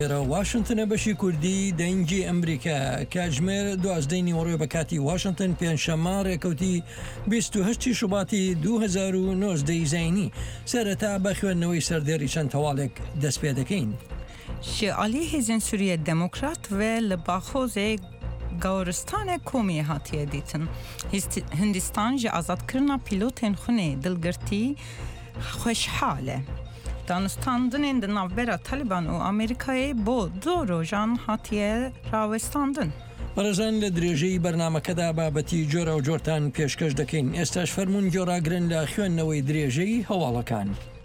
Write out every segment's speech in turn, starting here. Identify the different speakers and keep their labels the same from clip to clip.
Speaker 1: واشنگتن بەشی کوردی دەنگی ئەمریکا کاتژمێر 12 نیوەڕۆی بە کاتی واشنگتن پێنجشەممە ڕێکەوتی 28 شوباتی 2019 زینی سەرەتا بە خوێندنەوەی سەردێڕی چەند تەواڵێک دەست پێ دەکەین.
Speaker 2: شیعالی هێزن سوریە دموکرات و لە باخۆزێک گەورستانە کۆمی هاتیە دیتن. هندستان ji azadkirina pîlotên xunê dilgirtî xweşhal e. Danûstandinên di navbera Taliban û Amerîkayê bo 2 rojan hatiye rawestandin.
Speaker 1: بەڕێزان لە درێژەی بەرنامەکەدا بابەتی جۆرە و جۆرتان پێشکەش دەکەین. ئێستاش فەرموون گۆڕاگرن لە خوێندنەوەی درێژەی هەواڵەکان.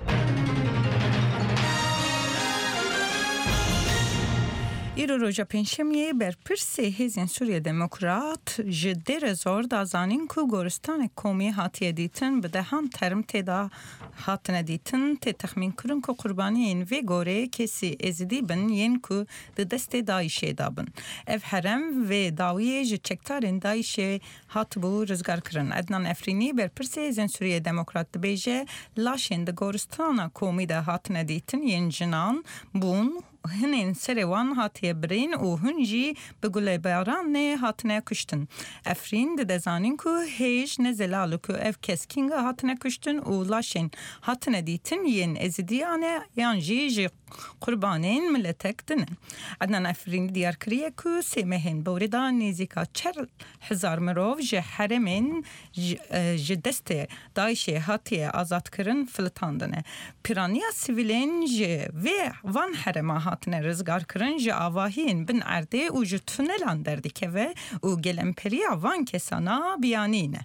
Speaker 2: ایرو روژا پنجشەمê berpirsê hêzên Sûriya Demokrat ji dêre zor da zanîn ku goristanê komî hatiye dîtin bi dehan term têda hatine dîtin tê texmînkirin ku qurbaniyên vê gorê kesî êzidî bin yên ku di destê Daişê da bin. Ev herem vê dawiyê ji çekdarên Daişê hatibû rizgarkirin. Ednan Efrînî berpirsê hêzên Sûriya Demokrat dibêje laşên di goristana komî de hatine dîtin yên jinan bûn hinên serê wan hatiye birîn û hûn jî bi gulêbaranê hatine kuştin. Efrîn dide zanîn ku hêj ne zelal ku ev keskîn hatine kuştin û laşên hatine dîtin yên êzidiyan e yan jî ji qurbanên milletek dinin. Ednan Efrîn diyar kiriye ku sê mehên borî da nêzîka 40,000 mirov ji heremên ji destê Daişê hatiye azadkirin filitandine. Piraniya sivîlên ji vê van herema hatine rizgarkirin ji avahiyên bin erdê û ji tunelan derdikeve û gelemperiya van kesana biyanîne.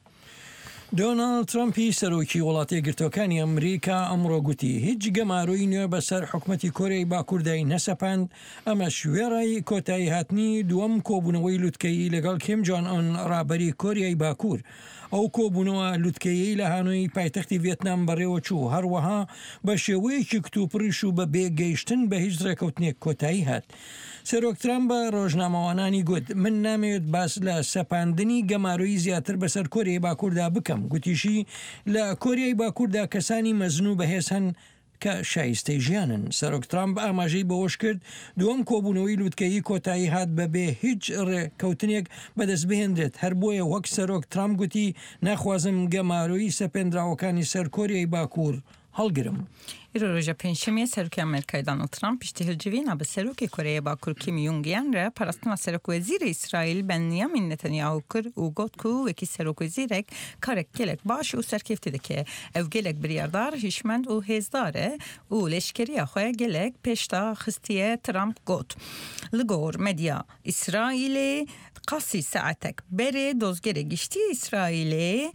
Speaker 1: دۆناڵد ترامپی سەرۆکی وڵاتی یەکگرتووەکانی ئەمریکا ئەمڕۆ گوتی هیچ گەماروی نوێ بەسەر حکومەتی کۆرەی باکووردای نەسەپاند ئەمە شوێڕای کۆتایی هاتنی دووەم کۆبوونەوەی لوتکەیی لەگەڵ کیم جۆن ئۆن ڕابەری کۆریای باکوور. ئەو کۆبوونەوە لوتکەیی لە هانۆی پایتەختی ڤێتنام بەڕێوە چوو هەروەها بە شێوەیەکی کتوپڕیش و بە بێگەیشتن بە هیچ ڕێکەوتنێک کۆتایی هات. سەرۆک ترامپ بە ڕۆژنامەوانانی گوت من نامەوێت باس لە سەپاندنی گەماروی زیاتر بەسەر کۆریای باکووردا بکەم. گوتیشی لە کۆریای باکووردا کەسانی مەزن و بەهێز هەن کە شایستەی ژیانن. سەرۆک ترامپ ئاماژەی بەوەش کرد دووەم کۆبوونەوەی لوتکەیی کۆتایی هات بەبێ هیچ ڕێکەوتنێک بەدەست بهێنرێت. هەر بۆیە وەک سەرۆک ترامپ گوتی ناخوازم گەماروی سەپێنراوەکانی سەر کۆریای باکوور هەڵگرم.
Speaker 2: ایرو روژا پنجشەمê Serokê Amerîkayê Donald Trump piştîhilcivîna bi Serokê Koreya Bakur Kim Jong-un re parastina Serokwezîrê İsraîl Benyamin Netanyahu kir û got ku wekî serokwezîrek karek gelek baş û serkevtî dike. Ev gelek biryardar, hişmend û hêzdar e û leşkeriya xwe gelek pêşta xistiye Trump got. Li gor medya İsraîlê qasî saetek berê dozgerê giştî İsraîlê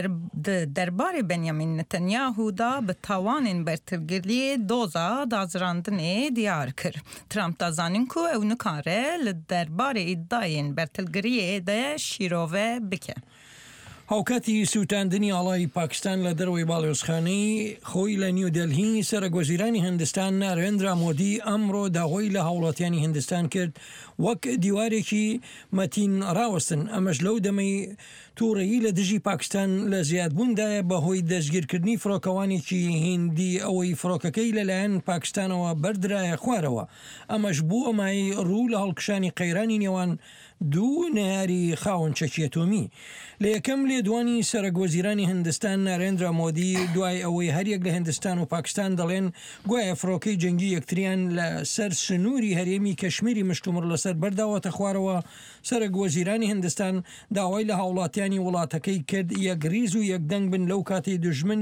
Speaker 2: derbarê Benyamin Netanyahu da bi tawanên bertirgiriyê doza dazirandinê diyar kir. Trump da zanîn ku ew nikare li derbarê îddiayên bertirgiriyê de şîrove bike.
Speaker 1: هاوکاتی سووتاندنی ئاڵای پاکستان لە دەروەی باڵێۆزخانەی خۆی لە نیودەلهی سەرۆکوەزیرانی هیندستان نارێندرا مۆدی ئەمڕۆ داهۆی لە هاوڵاتیانی هیندستان کرد وەک دیوارێکی مەتین ڕاوەستن. ئەمەش لەو دەمەی تووڕەیی لە دژی پاکستان لە زیادبووندایە بەهۆی دەستگیرکردنی فڕۆکەوانێکی هیندی ئەوەی فڕۆکەکەی لەلایەن پاکستانەوە بەردرایە خوارەوە. ئەمەش بوو ئەمای ڕوو لە هەڵکشانی قەیرانی نێوان دوو نەیاری خاوەن چەکیەتۆمی. لە یەکەم لێدوانی سەرۆکوەزیرانی هیندستان نارێندرا مۆدی دوای ئەوەی هەریەک لە هیندستان و پاکستان دەڵێن گوایە فڕۆکەی جەنگی یەکتریان لە سەر سنووری هەرێمی کەشمیری مشتومڕ لەسەر بەرداوەتە خوارەوە. سەرۆکوەزیرانی هیندستان داوای لە هاوڵاتیانی وڵاتەکەی کرد یەکریز و یەکدەنگ بن لەو کاتی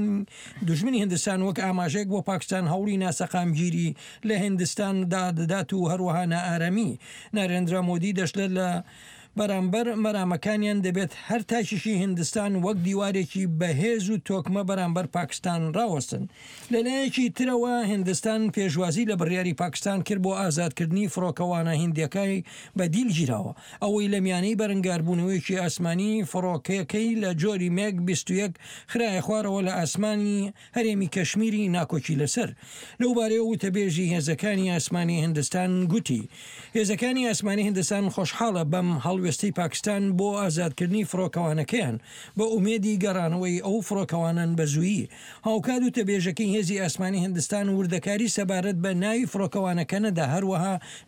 Speaker 1: دوژمنی هیندستان وەک ئاماژەیەک بۆ پاکستان هەوڵی ناسەقامگیری لە هیندستان دادات و هەروەها نائارامی. نارێندرا مۆدی دەشلێت لە بەرامبەر مەرامەکانیان دەبێت هەر تاکیشی هیندستان وەک دیوارێکی بەهێز و تۆکمە بەرامبەر پاکستان ڕاوەستن. لەلایەکی ترەوە هیندستان پێشوازی لە بڕیاری پاکستان کرد بۆ ئازادکردنی فڕۆکەوانە هیندیەکەی بە دیل گیراوە. ئەوەی لە میانەی بەرەنگاربوونەوەیکی ئاسمانی فڕۆکەکەی لە جۆری مێگ 21 خرایە خوارەوە لە ئاسمانی هەرێمی کەشمیری ناکۆکی لەسەر. لەو بارەیە وتەبێژی هێزەکانی ئاسمانی هیندستان گوتی هێزەکانی ئاسمانی هیندستان خۆشحاڵە بەم هەڵ هەڵوێستەی پاکستان بۆ ئازادکردنی فڕۆکەوانەکەیان بە ئومێدی گەڕانەوەی ئەو فڕۆکەوانان بە زوویی. هاوکات و تەبێژەکەی هێزی ئاسمانی هیندستان وردەکاری سەبارەت بە ناوی فڕۆکەوانەکە نەدا، هەروەها